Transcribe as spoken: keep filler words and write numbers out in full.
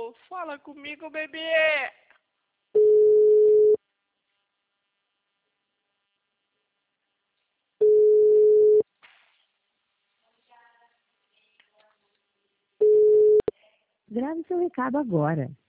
Alô, fala comigo, bebê. Grave seu recado agora.